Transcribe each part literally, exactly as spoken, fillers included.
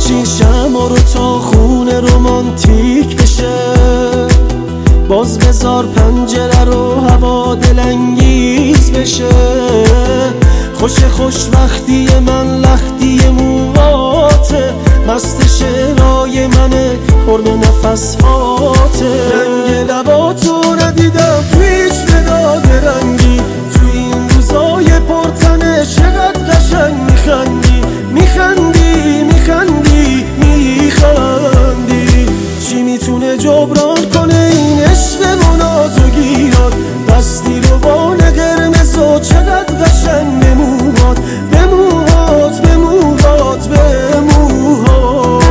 شمع رو تا خون رومانتیک بشه، باز بذار پنجره رو هوا دلانگیز بشه. خوش خوشبختی من لختی موهاته، مست شعرهای منه پرده نفس هاته. رنگ لباتو ندیدم تو هیچ مداد رنگی، تو این روزای پرتنه چقدر قشنگ میخندی میخندی میخندی میخندی. چی میتونه جبران کنه این عشق و ناز و گیرات؟ دستی رو بان قرمز و چقدر قشنگ به موهات به موهات به موهات به موهات.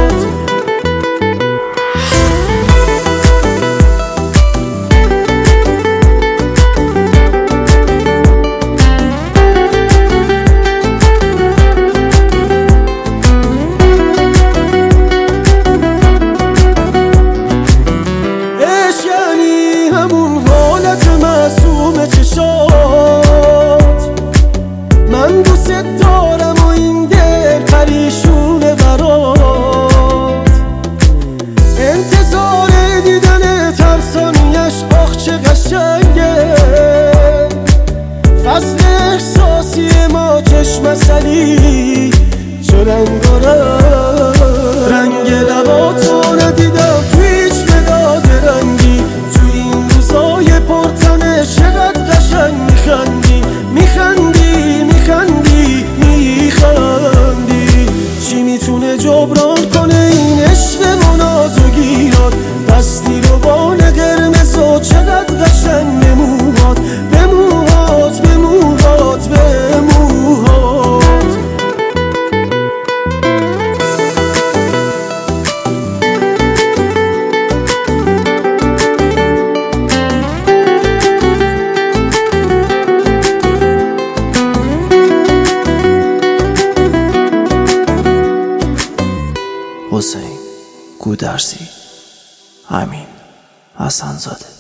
من دوست دارم و این دل پریشونه برات، انتظار دیدن ترسانیش آخ چه قشنگه. فصل احساسی ما چشم اصلی چه رنگارنگ. رنگ لباتو ندیدم تو هیچ مداد رنگی، تو این روزای پرتنه چقدر قشنگ میخندی میخندی میخندی میخندی. چی میتونه جبران کنه این عشق و ناز و گیرات؟ دستی رو بان قرمز و چقدر قشنگ به موهات به موهات به موهات به موهات. حسین گودرزی، امین حسن‌زاده.